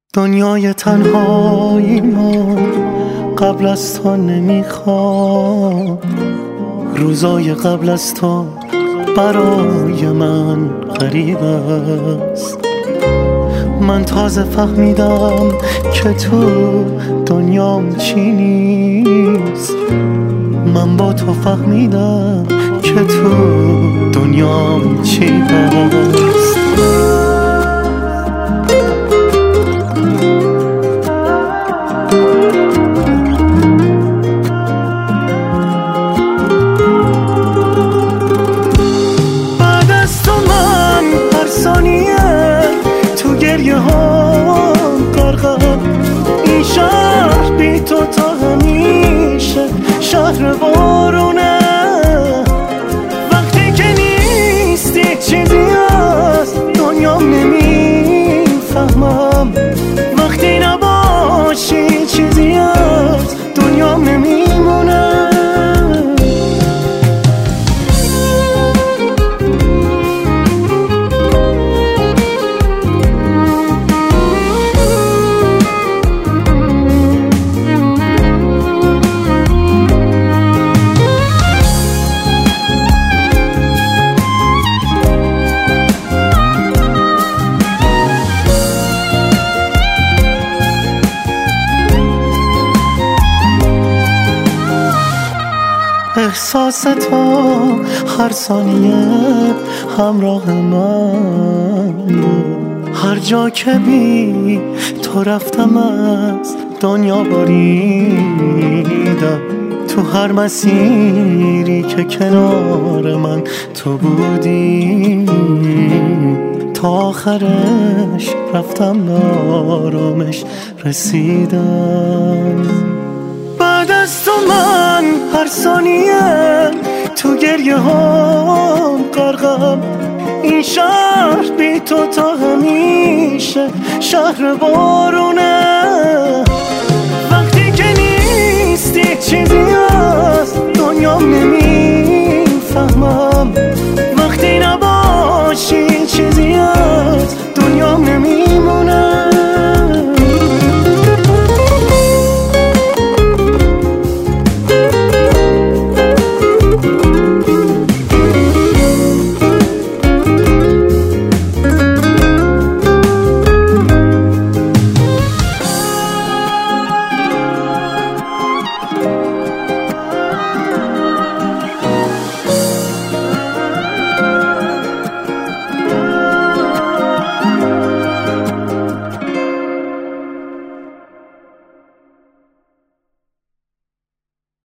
دنیای تنهایی ما قبل از تو نمیخواد، روزای قبل از تو برای من غریب است. من تازه فهمیدم که تو دنیام چی نیست، من با تو فهمیدم که تو دنیام چی هست. بعد از تو من هر ثانیه تو گریه ها غرقم، این شهر بی تو تا همیشه شهر بارونه. وقتی که نیستی چیزی از دنیام نمیفهمم، وقتی نباشی چیزی از دنیام نمیمونه. احساس تو هر ثانیه همراه من بود، هر جا که بی تو رفتم از دنیا بریدم. تو هر مسیری که کنار من تو بودی، تا آخرش رفتم به آرامش رسیدم. بعد از تو من هر ثانیه تو گریه ها غرقم، این شهر بی تو تا همیشه شهر بارونه. وقتی که نیستی چیزی از دنیام نمی